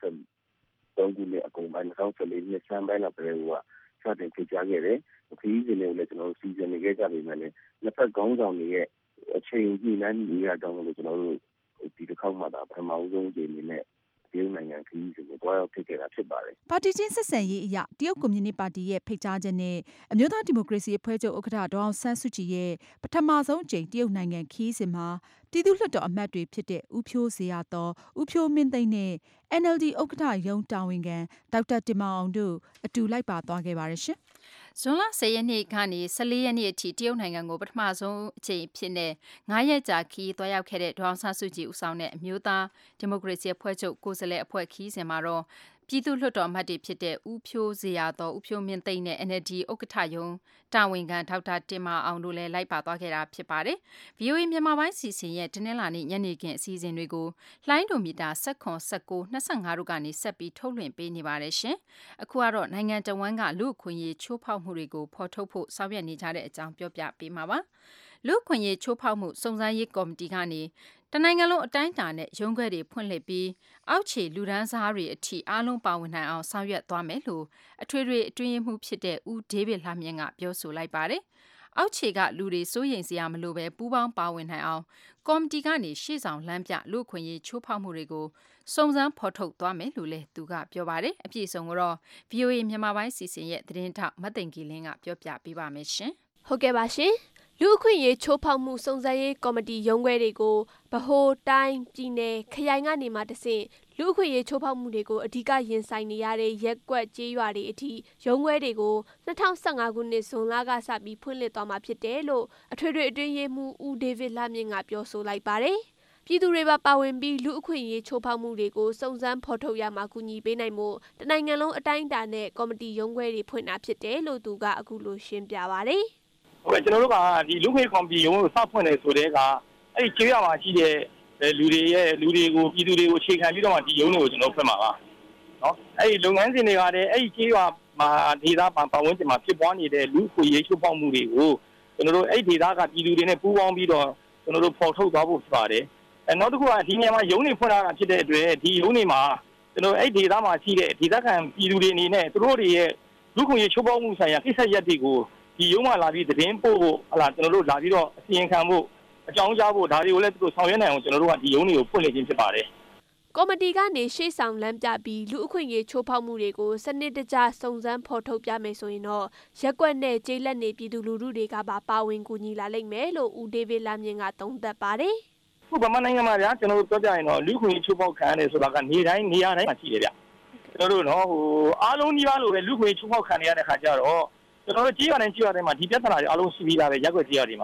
Speaker 14: 2013ခုနှစ်အကုန်ပိုင်း2014နှစ်ဆန်းပိုင်းလောက်ပဲကစတင်ပြပြခဲ့တယ်ခရီးစဉ်တွေကိုလည်းကျွန်တော်တို့စီစဉ်နေခဲ့ကြပေမဲ့လည်းနှစ်ဖက်ခေါင်းဆောင်တွေရဲ့အချိန်ကြီးနှမ်းနေရတော့လို့ကျွန်တော်တို့ဒီတစ်ခေါက်မှသာပထမဆုံးကြိမ်နဲ့တရုတ်နိုင်ငံခရီးစဉ်ကိုတွားရောက်ခဲ့တာဖြစ်ပါတယ်
Speaker 13: ပါတီချင်းဆက်ဆံရေးအရတရုတ်ကွန်မြူနတီပါတီရဲ့ဖိတ်ကြားချက်နဲ့အမျိုးသားဒီမိုကရေစီအဖွဲ့ချုပ်ဥက္ကဋ္ဌဒေါအောင်ဆန်းစုကြည်ရဲ့ပထမဆုံးအကြိမ်တရုတ်နိုင်ငံခရီးစဉ်မှာပြည်သူ့လွှတ်တော်အမတ်တွေဖြစ်တဲ့ဦးဖြိုးဇေယျာသော်ဦးဖြိုးမင်းသိန်းနဲ့ NLD ဥက္ကဋ္ဌရုံးတာဝန်ခံဒေါက်တာတင်မောင်အောင်တို့အတူလိုက်ပါသွားခဲ့ပါတယ်ရှင်
Speaker 2: ဇွန်လ10ရက်နေ့ကနေ14ရက်နေ့အထိတရုတ်နိုင်ငံကိုပထမဆုံးအချိန်ဖြစ်တဲ့9ရက်ကြာခီးသွားရောက်ခဲ့တဲ့ဒေါအောင်ဆန်းစုကြည်ဦးဆောင်တဲ့အမျိုးသားဒီမိုကရေစီအဖွဲ့ချုပ်ကိုယ်စားလှယ်အဖွဲ့ခီးစဉ်မှာတော့ပြည်သူ့လွှတ်တော်အမတ်တွေဖြစ်တဲ့ဦးဖြိုးဇေယျာသော်ဦးဖြိုးမင်းသိန်းနဲ့ NLD ဥက္ကဋ္ဌရုံးတာဝန်ခံဒေါက်တာတင်မောင်အောင်တို့လည်းလိုက်ပါသွားခဲ့တာဖြစ်ပါတယ်။ VOA မြန်မာပိုင်းစီစဉ်ရဲ့တနင်္လာနေ့ညနေခင်းအစီအစဉ်တွေကိုလှိုင်းဒိုမီတာ19 19 25တို့ကနေဆက်ပြီးထုတ်လွှင့်ပေးနေပါတယ်ရှင်။အခုကတော့နိုင်ငံတော်ဝန်ကလူ့အခွင့်အရေးချိုးဖောက်မှုတွေကိုဖော်ထုတ်ဖို့ဆောင်ရွက်နေကြတဲ့အကြောင်းပြောပြပေးမှာပါ။လူ့အခွင့်အရေးချိုးဖောက်မှုစုံစမ်းရေးကော်မတီကနေတနိုင်ငံလုံးအတိုင်းအတာနဲ့ရုံးခွဲတွေဖွင့်လှစ်ပြီးအောက်ခြေလူဒန်းစားတွေအထိအားလုံးပါဝင်နိုင်အောင်ဆောင်ရွက်သွားမယ်လို့အထွေထွေအတွင်းရေးမှူးဖြစ်တဲ့ဦးဒေးဗစ်လှမြင့်ကပြောဆိုလိုက်ပါတယ်။အောက်ခြေကလူတွေစိုးရိမ်စရာမလိုပဲပူးပေါင်းပါဝင်နိုင်အောင်ကော်မတီကနေရှေ့ဆောင်လမ်းပြလူ့အခွင့်အရေးချိုးဖောက်မှုတွေကိုစုံစမ်းဖော်ထုတ်သွားမယ်လို့လည်းသူကပြောပါတယ်။အပြည့်အစုံကိုတော့ VOA မြန်မာပိုင်းစီစဉ်ရဲ့သတင်းထောက်မသိင်္ဂီလင်းကပြောပြပေးပါမယ်ရှင်
Speaker 15: ။ဟုတ်ကဲ့ပါရှင်။လူ့အခွင့်အရေးချိုးဖောက်မှုစုံစမ်းရေးကော်မတီရုံးခွဲတွေကိုဗဟိုတိုင်းပြည်နယ်ခရိုင်ကနေမှတဆင့်လူ့အခွင့်အရေးချိုးဖောက်မှုတွေကိုအဓိကရင်ဆိုင်နေရတဲ့ရက်ကွက်ကြေးရွာတွေအထိရုံးခွဲတွေကို2015ခုနှစ်ဇွန်လကစပြီးဖွင့်လှစ်သွားမှာဖြစ်တယ်လို့အထွေထွေအတွင်းရေးမှူးဦးဒေးဗစ်လှမြင့်ကပြောဆိုလိုက်ပါတယ်။ပြည်သူတွေပါဝင်ပြီးလူ့အခွင့်အရေးချိုးဖောက်မှုတွေကိုစုံစမ်းဖော်ထုတ်ရမှာကူညီပေးနိုင်မှုတနိုင်ငံလုံးအတိုင်းအတာနဲ့ကော်မတီရုံးခွဲတွေဖွင့်တာဖြစ်တယ်လို့သူကအခုလိုရှင်းပြပါတယ်
Speaker 4: ။ဟုတ်ကဲ့ကျွန်တော်တို့ကဒီလူ့ခွင့်ကော်မတီရုံးကိုစဖွင့်တယ်ဆိုတဲ့ကအဲ့ဒီကျေးရွာမှာရှိတဲ့လူတွေကိုပြည်သူတွေကိုအခြေခံပြီးတော့မှဒီရုံးတွေကိုကျွန်တော်ဖွင့်မှာပါနော်အဲ့ဒီလုပ်ငန်းစဉ်တွေကလည်းအဲ့ဒီကျေးရွာမှာဒေသပတ်ဝန်းကျင်မှာဖြစ်ပွားနေတဲ့လူ့ခွင့်ရေးချိုးဖောက်မှုတွေကိုကျွန်တော်တို့အဲ့ဒီဒေသကပြည်သူတွေနဲ့ပူးပေါင်းပြီးတော့ကျွန်တော်တို့ဖော်ထုတ်သွားဖို့ဖြစ်ပါတယ်နောက်တစ်ခုကဒီနေရာမှာရုံးတွေဖွင့်လာတာဖြစ်တဲ့အတွက်ဒီရုံးတွေမှာကျွန်တော်အဲ့ဒီဒေသမှာရှိတဲ့ဒေသခံပြည်သူတွေအနေနဲ့သူတို့တွေရဲ့လူ့ခွင့်ရေးချိုးဖောက်မှုဆိုင်ရာကိစ္စရပ်တွေကိုဒီရုံးမှာလာပြီးသတင်းပို့ဖို့ဟလာကျွန်တော်တို့လာပြီးတော့အစီရင်ခံဖို့အကြောင်းကြားဖို့ဒါတွေကိုလည်းသူတို့ဆောင်ရွက်နိုင်အောင်ကျွန်တော်တို့ကဒီရုံးတွေကိုဖွင့်လှစ်ခြင်းဖြစ်ပါတယ်
Speaker 15: ကော်မတီကနေရှေ့ဆောင်လမ်းပြပြီးလူအခွင့်အရေးချိုးဖောက်မှုတွေကိုစနစ်တကျစုံစမ်းဖော်ထုတ်ပြမယ်ဆိုရင်တော့ရက်ကွက်နဲ့ကျေးလက်နေပြည်သူလူထုတွေကပါဝင်ကူညီလာလိမ့်မယ်လို့ဦးဒေးဗစ်လှမြင့်ကသုံးသပ်ပါတယ်
Speaker 4: ။ဟုတ်ဗမာနိုင်ငံမှာဗျာကျွန်တော်တို့ပြောပြရင်တော့လူအခွင့်အရေးချိုးဖောက်ခံရတယ်ဆိုတာကနေတိုင်းနေရာတိုင်းမှာရှိတယ်ဗျ။ကျွန်တော်တို့နော်အားလုံးကြီးပါလို့ပဲလူအခွင့်အရေးချိုးဖောက်ခံရတဲ့ခါကျတော့ကျွန်တော်တို့ကြေးရွာတိုင်းမှာဒီပြဿနာတွေအားလုံးရှိပြီးသားပဲရက်ကွက်ကြေးရွာတွေမှာ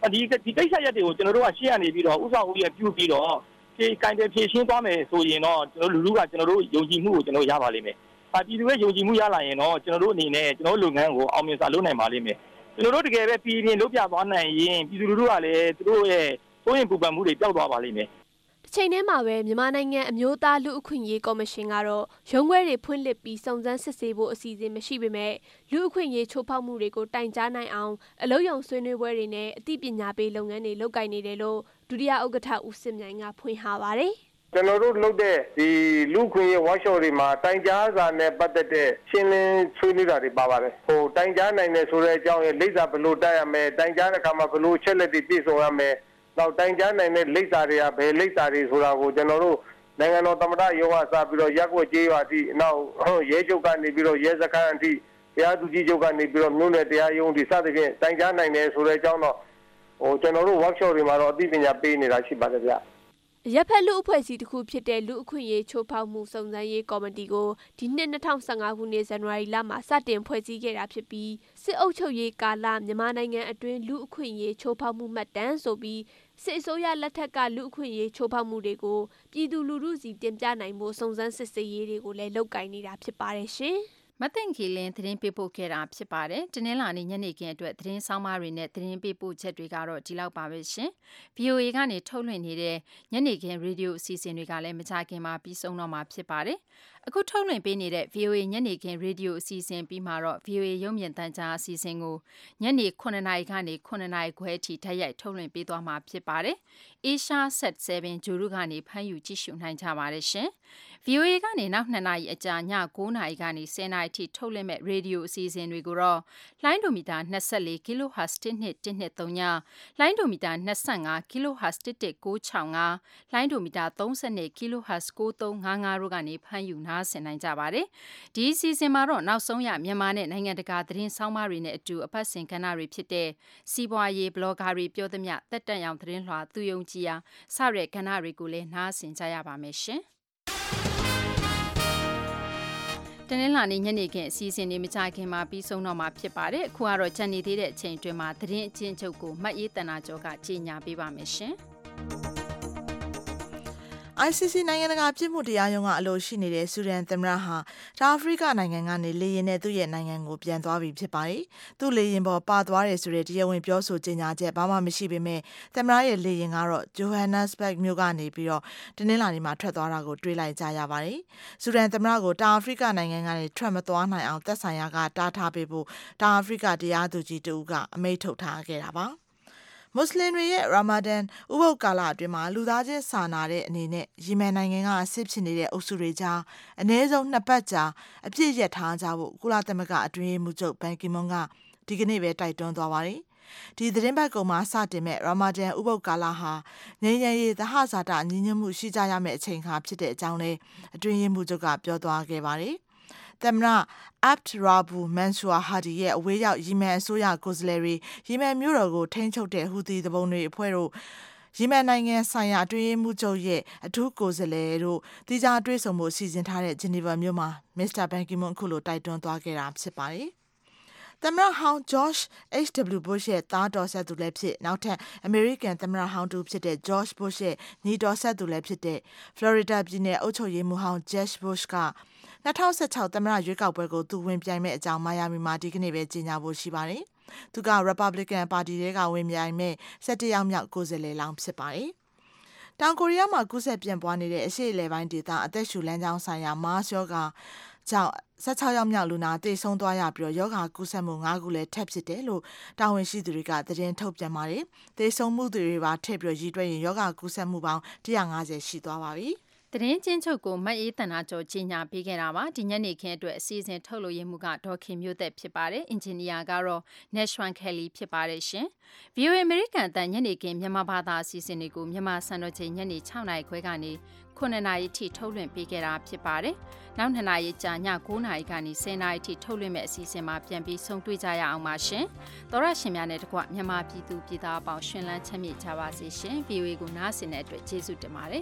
Speaker 16: ဒီကိစ္စရက်တွေကိုကျွန်တော်တို့ကရှေ့ကနေပြီးတော့ဥဆောင်ဦးရဲ့ပြုပြီးတော့ဒီကိုင်တယ်ဖြည့်ရှင်းသွားမယ်ဆိုရင်တော့ကျွန်တော်လူလူကကျွန်တော်တို့ယုံကြည်မှုကိုကျွန်တော်ရပါလိမ့်မယ်ပြည်သူရဲ့ယုံကြည်မှုရလာရင်တော့ကျွန်တော်တို့အနေနဲ့ကျွန်တော်လုပ်ငန်းကိုအောင်မြင်စွာလုပ်နိုင်ပါလိမ့်မယ်ကျွန်တော်တို့တကယ်ပဲပြည်ပြင်းလုပ်ပြသွားနိုင်ရင်ပြည်သူလူထုကလည်းသူတို့ရဲ့စိုးရင်ပူပန်မှုတွေပျောက်သွားပါလိမ့်မယ်
Speaker 15: တစ်ချိန်တည်းမှာပဲမြန်မာနိုင်ငံအမျိုးသားလူ့အခွင့်အရေးကော်မရှင်ကတော့ရုံးခွဲတွေဖွင့်လှစ်ပြီးစုံစမ်းစစ်ဆေးဖို့အစီအစဉ်မရှိပေမဲ့လူ့အခွင့်အရေးချိုးဖောက်မှုတွေကိုတိုင်ကြားနိုင်အောင်အလုပ်ရုံဆွေးနွေးပွဲတွေနဲ့အသိပညာပေးလုပ်ငန်းတွေလုပ်ကိုင်နေတယ်လို့ဒုတိယဥက္ကဋ္ဌဦးစစ်မြိုင်ကဖွင့်ဟပါတယ်
Speaker 4: ကျွန်တော်တို့လုပ်တဲ့ဒီလူခွင့်ရေး workshop တွေမှာတိုင်ကြားစာနဲ့ပတ်သက်တဲ့ရှင်းလင်းဆွေးနွေးတာတွေပါပါတယ်ဟိုတိုင်ကြားနိုင်တယ်ဆိုတဲ့အကြောင်းရဲ့လိပ်စာဘယ်လိုတိုက်ရမလဲတိုင်ကြားတဲ့အခါမှာဘယ်လိုချက်လက်တွေပြည့်စုံရမလဲနောက်တိုင်ကြားနိုင်တဲ့လိပ်စာတွေကဘယ်လိပ်စာတွေဆိုတာကိုကျွန်တော်တို့နိုင်ငံတော်သမ္မတရုံးကစပြီးတော့ရက်ွက်ကြေးရွာအထိနောက်ရဲချုပ်ကနေပြီးတော့ရဲစခန်းအထိတရားသူကြီးချုပ်ကနေပြီးတော့မြို့နယ်တရားရုံးအထိစသဖြင့်တိုင်ကြားနိုင်တယ်ဆိုတဲ့အကြောင်းတော့ဟိုကျွန်တော်တို့ workshop တွေမှာတော့အသိပညာပေးနေတာရှိပါတယ်ဗျ
Speaker 15: ရပ်ဖက်လူအဖွဲ့အစည်းတစ်ခုဖြစ်တဲ့လူအခွင့်အရေးချိုးဖောက်မှုစုံစမ်းရေးကော်မတီကိုဒီနှစ်2015ခုနှစ်ဇန်နဝါရီလမှာစတင်ဖွဲ့စည်းခဲ့တာဖြစ်ပြီးစစ်အုပ်ချုပ်ရေးကာလမြန်မာနိုင်ငံအတွင်းလူအခွင့်အရေးချိုးဖောက်မှုမှတ်တမ်းဆိုပြီးစစ်အစိုးရလက်ထက်ကလူအခွင့်အရေးချိုးဖောက်မှုတွေကိုပြည်သူလူထုစီတင်ပြနိုင်ဖို့စုံစမ်းစစ်ဆေးရေးတွေကိုလည်းလုပ်ကိုင်နေတာဖြစ်ပါတယ်ရှင်
Speaker 2: မသိင်္ဂီလင်းသတင်းပေးပို့ခဲ့တာဖြစ်ပါတယ်။တနင်္လာနေ့ညနေခင်းအတွက်သတင်းဆောင်မတွေနဲ့သတင်းပေးပို့ချက်တွေကတော့ဒီလောက်ပါပဲရှင်။ VOA ကနေထုတ်လွှင့်နေတဲ့ညနေခင်းရေဒီယိုအစီအစဉ်တွေကလည်းမကြာခင်မှာပြီးဆုံးတော့မှာဖြစ်ပါတယ်။အခုထုတ်လွှင့်ပေးနေတဲ့ VOA ညနေခင်းရေဒီယိုအစီအစဉ်ပြီးမှာတော့ VOA ရုပ်မြင်သံကြားအစီအစဉ်ကိုညနေ9:00နာရီကနေ9:00နာရီခွဲအထိထပ်ရိုက်ထုတ်လွှင့်ပေးသွားမှာဖြစ်ပါတယ်။ Asia Set 7ဂျိုရုကနေဖမ်းယူကြည့်ရှုနိုင်ကြပါတယ်ရှင်။ VOA ကနေနောက်2နာရီအကြာည9:00နာရီကနေ10:00နာရီထိထုတ်လွှင့်မဲ့ရေဒီယိုအစီအစဉ်တွေကိုတော့လိုင်းဒိုမီတာ24 kHz 1213လိုင်းဒိုမီတာ25 kHz 1196လိုင်းဒိုမီတာ30 kHz 9355တို့ကနေဖမ်းယူနားဆင်နိုင်ကြပါတယ်။ဒီအစီအစဉ်မှာတော့နောက်ဆုံးရမြန်မာနဲ့နိုင်ငံတကာသတင်းဆောင်မတွေနဲ့အတူအပတ်စဉ်ကဏ္ဍတွေဖြစ်တဲ့စီးပွားရေးဘလော့ဂါတွေပြောသမျှတက်တက်ရောင်သတင်းလွှာသူယုံကြည်ရာစတဲ့ကဏ္ဍတွေကိုလည်းနားဆင်ကြရပါမယ်ရှင်။တနင်္လာနေ့ညနေခင်းအစီအစဉ်တွေမကြခင်မှာပြီးဆုံးတော့မှာဖြစ်ပါတယ်။အခုကတော့ကြံနေသေးတဲ့အချိန်အတွင်းမှာသတင်းအချင်းချုပ်ကိုမတ်ရေးတနာကျော်ကကြေညာပေးပါမယ်ရှင်။
Speaker 3: ICC နိုင်ငံတကာပြစ်မှုတရားရုံးကအလို့ရှိနေတဲ့ဆူဒန်သမ္မတဟာတောင်အာဖရိကနိုင်ငံကနေလေယာဉ်နဲ့သူ့ရဲ့နိုင်ငံကိုပြန်သွားပြီဖြစ်ပါတယ်။သူ့လေယာဉ်ပေါ်ပါသွားတယ်ဆိုတဲ့တရားဝင်ပြောဆိုကြေညာချက်ဘာမှမရှိပေမဲ့သမ္မတရဲ့လေယာဉ်ကတော့ Johannesburg မြို့ကနေပြီးတော့တနင်္လာနေ့မှာထွက်သွားတာကိုတွေ့လိုက်ကြရပါတယ်။ဆူဒန်သမ္မတကိုတောင်အာဖရိကနိုင်ငံကနေထွက်မသွားနိုင်အောင်သက်ဆိုင်ရာကတားထားပေးဖို့တောင်အာဖရိကတရားသူကြီးတဦးကအမိန့်ထုတ်ထားခဲ့တာပါ။မွတ်စလင်တွေရဲ့ရာမာဒန်ဥပုသ်ကာလအတွင်းမှာလူသားချင်းစာနာတဲ့အနေနဲ့ယီမန်နိုင်ငံကအစစ်ဖြစ်နေတဲ့အုပ်စုတွေကြားအနည်းဆုံး2ပတ်ကြာအပြည့်ရထားကြဖို့ကုလသမဂ္ဂအတွင်းရေးမှူးချုပ်ဘန်ကီမွန်ကဒီကနေ့ပဲတိုက်တွန်းသွားပါတယ်။ဒီသတင်းပတ်ကုန်မှာစတင်မဲ့ရာမာဒန်ဥပုသ်ကာလဟာငြိမ်းချမ်းရေးသဟဇာတညီညွတ်မှုရှိကြရမယ့်အချိန်ခါဖြစ်တဲ့အကြောင်းလည်းအတွင်းရေးမှူးချုပ်ကပြောသွားခဲ့ပါတယ်။သမ္မတ Abd Rabbu Mansour Hadi ရဲ့အဝေးရောက်ယီမန်အစိုးရကိုယ်စားလှယ်တွေယီမန်မြို့တော်ကိုထိန်းချုပ်တဲ့ဟူသီတပုံတွေအဖွဲ့တို့ယီမန်နိုင်ငံဆိုင်ရာအတွင်းရေးမှူးချုပ်ရဲ့အထူးကိုယ်စားလှယ်တို့တိကျတွေ့ဆုံမှုစီစဉ်ထားတဲ့ဂျနီဗာမြို့မှာမစ္စတာဘန်ကီမွန်အခုလိုတိုက်တွန်းသွားခဲ့တာဖြစ်ပါတယ်။သမ္မတဟောင်း George H.W. Bush ရဲ့သားတော်ဆက်သူလည်းဖြစ်နောက်ထပ်အမေရိကန်သမ္မတဟောင်းတူဖြစ်တဲ့ George Bush ရဲ့ညီတော်ဆက်သူလည်းဖြစ်တဲ့ Florida ပြည်နယ်အုပ်ချုပ်ရေးမှူးဟောင်း Jeb Bush က2016သမ္မတရွေးကောက်ပွဲကိုသူဝင်ပြိုင်မဲ့အကြောင်းမိုင်ယာမီမှာဒီကနေ့ပဲကြေညာဖို့ရှိပါတယ်။သူက Republican ပါတီထဲကဝင်ပြိုင်မဲ့17ယောက်မြောက်ကိုယ်စားလှယ်လောင်းဖြစ်ပါတယ်။တောင်ကိုရီးယားမှာကူးစက်ပြန့်ပွားနေတဲ့အရှေ့အလယ်ပိုင်းဒေသအသက်ရှူလမ်းကြောင်းဆိုင်ရာမားရောဂါကြောင့်16ယောက်မြောက်လူနာသေဆုံးသွားရပြီးရောဂါကူးစက်မှု9ခုလည်းထပ်ဖြစ်တယ်လို့တာဝန်ရှိသူတွေကသတင်းထုတ်ပြန်ပါတယ်။သေဆုံးမှုတွေပါထည့်ပြီးရည်တွက်ရင်ရောဂါကူးစက်မှုပေါင်း150ရှိသွားပါပြီ။
Speaker 2: သတင်းချင်းချုပ်ကိုမတ်အေးတနာကျော်ကြီးညာပေးခဲ့တာပါဒီညနေခင်းအတွက်အစီအစဉ်ထုတ်လို့ရမှုကဒေါ်ခင်မျိုးသက်ဖြစ်ပါတယ်အင်ဂျင်နီယာကတော့ Nashwan Kelly ဖြစ်ပါတယ်ရှင် VOA American အတန်ညနေခင်းမြန်မာဘာသာအစီအစဉ်တွေကိုမြန်မာစံတော်ချိန်ညနေ6:00နာရီခွဲကနေ9:00နာရီထိထုတ်လွှင့်ပေးခဲ့တာဖြစ်ပါတယ်နောက်2နာရီကြာည9:00နာရီကနေ10:00နာရီထိထုတ်လွှင့်မဲ့အစီအစဉ်မှာပြန်ပြီးဆုံတွေ့ကြရအောင်ပါရှင်သောရရှင်များနဲ့တကွမြန်မာပြည်သူပြည်သားအပေါင်းရှင်လန်းချမ်းမြေ့ကြပါစေရှင် VOA ကိုနားဆင်တဲ့အတွက်ကျေးဇူးတင်ပါတယ်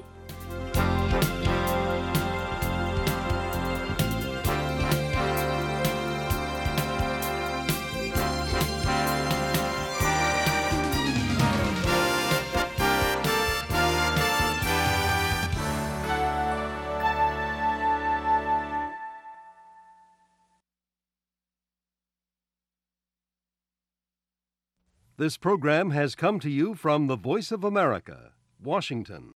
Speaker 1: This program has come to you from the Voice of America, Washington.